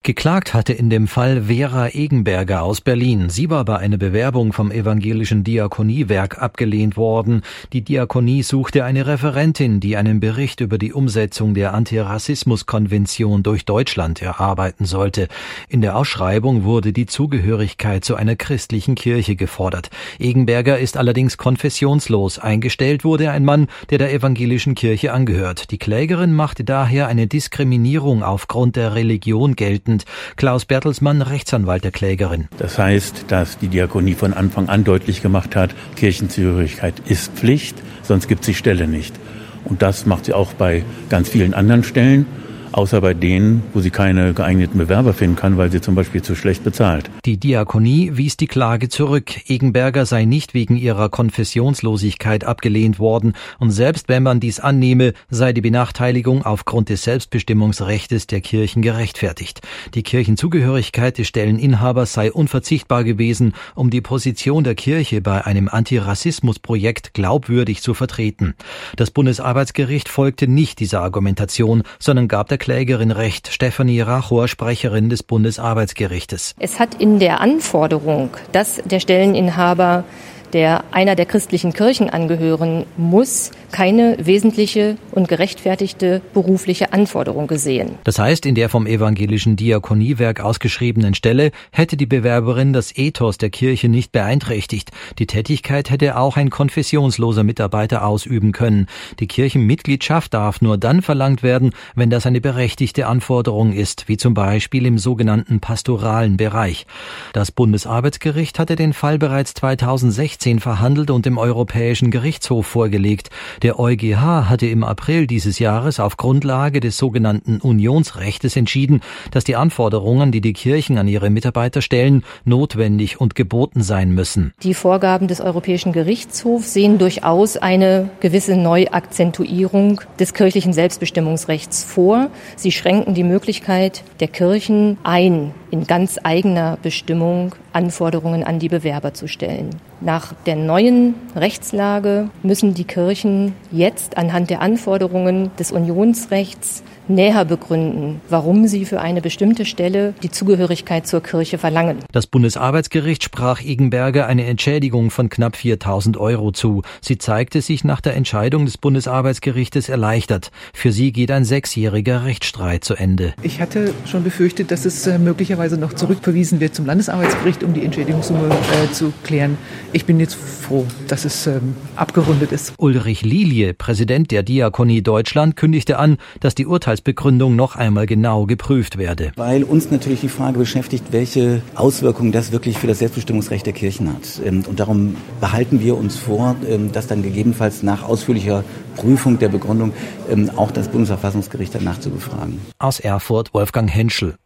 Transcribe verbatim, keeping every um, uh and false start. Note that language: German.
Geklagt hatte in dem Fall Vera Egenberger aus Berlin. Sie war bei einer Bewerbung vom Evangelischen Diakoniewerk abgelehnt worden. Die Diakonie suchte eine Referentin, die einen Bericht über die Umsetzung der Antirassismuskonvention durch Deutschland erarbeiten sollte. In der Ausschreibung wurde die Zugehörigkeit zu einer christlichen Kirche gefordert. Egenberger ist allerdings konfessionslos. Eingestellt wurde ein Mann, der der evangelischen Kirche angehört. Die Klägerin machte daher eine Diskriminierung aufgrund der Religion geltend. Klaus Bertelsmann, Rechtsanwalt der Klägerin. Das heißt, dass die Diakonie von Anfang an deutlich gemacht hat, Kirchenzugehörigkeit ist Pflicht, sonst gibt es die Stelle nicht. Und das macht sie auch bei ganz vielen anderen Stellen, außer bei denen, wo sie keine geeigneten Bewerber finden kann, weil sie zum Beispiel zu schlecht bezahlt. Die Diakonie wies die Klage zurück. Egenberger sei nicht wegen ihrer Konfessionslosigkeit abgelehnt worden. Und selbst wenn man dies annehme, sei die Benachteiligung aufgrund des Selbstbestimmungsrechtes der Kirchen gerechtfertigt. Die Kirchenzugehörigkeit des Stelleninhabers sei unverzichtbar gewesen, um die Position der Kirche bei einem Antirassismusprojekt glaubwürdig zu vertreten. Das Bundesarbeitsgericht folgte nicht dieser Argumentation, sondern gab der Klägerin Recht. Stefanie Rachor, Sprecherin des Bundesarbeitsgerichtes. Es hat in der Anforderung, dass der Stelleninhaber, der einer der christlichen Kirchen angehören muss, keine wesentliche und gerechtfertigte berufliche Anforderung gesehen. Das heißt, in der vom Evangelischen Diakoniewerk ausgeschriebenen Stelle hätte die Bewerberin das Ethos der Kirche nicht beeinträchtigt. Die Tätigkeit hätte auch ein konfessionsloser Mitarbeiter ausüben können. Die Kirchenmitgliedschaft darf nur dann verlangt werden, wenn das eine berechtigte Anforderung ist, wie zum Beispiel im sogenannten pastoralen Bereich. Das Bundesarbeitsgericht hatte den Fall bereits zweitausendsechzehn verhandelt und dem Europäischen Gerichtshof vorgelegt. Der EuGH hatte im April dieses Jahres auf Grundlage des sogenannten Unionsrechtes entschieden, dass die Anforderungen, die die Kirchen an ihre Mitarbeiter stellen, notwendig und geboten sein müssen. Die Vorgaben des Europäischen Gerichtshofs sehen durchaus eine gewisse Neuakzentuierung des kirchlichen Selbstbestimmungsrechts vor. Sie schränken die Möglichkeit der Kirchen ein, in ganz eigener Bestimmung Anforderungen an die Bewerber zu stellen. Nach der neuen Rechtslage müssen die Kirchen jetzt anhand der Anforderungen des Unionsrechts näher begründen, warum sie für eine bestimmte Stelle die Zugehörigkeit zur Kirche verlangen. Das Bundesarbeitsgericht sprach Egenberger eine Entschädigung von knapp viertausend Euro zu. Sie zeigte sich nach der Entscheidung des Bundesarbeitsgerichtes erleichtert. Für sie geht ein sechsjähriger Rechtsstreit zu Ende. Ich hatte schon befürchtet, dass es äh, möglicherweise noch zurückverwiesen wird zum Landesarbeitsgericht, um die Entschädigungssumme äh, zu klären. Ich bin jetzt froh, dass es ähm, abgerundet ist. Ulrich Lilie, Präsident der Diakonie Deutschland, kündigte an, dass die Urteilsbegründung noch einmal genau geprüft werde. Weil uns natürlich die Frage beschäftigt, welche Auswirkungen das wirklich für das Selbstbestimmungsrecht der Kirchen hat. Und darum behalten wir uns vor, dass dann gegebenenfalls nach ausführlicher Prüfung der Begründung auch das Bundesverfassungsgericht danach zu befragen. Aus Erfurt Wolfgang Henschel.